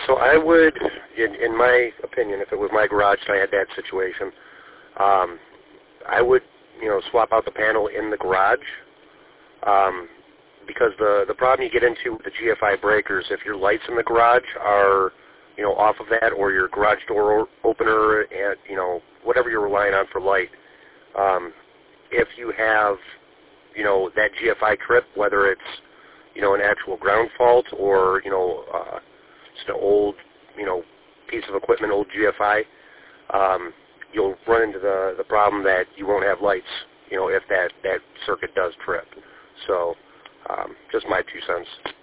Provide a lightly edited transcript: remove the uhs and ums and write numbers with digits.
So I would, in my opinion, if it was my garage and I had that situation, I would, swap out the panel in the garage, because the problem you get into with the GFI breakers, if your lights in the garage are, off of that, or your garage door opener, and whatever you're relying on for light, if you have, that GFI trip, whether it's, an actual ground fault or, just an old, piece of equipment, old GFI, you'll run into the problem that you won't have lights, if that circuit does trip. So, just my 2 cents.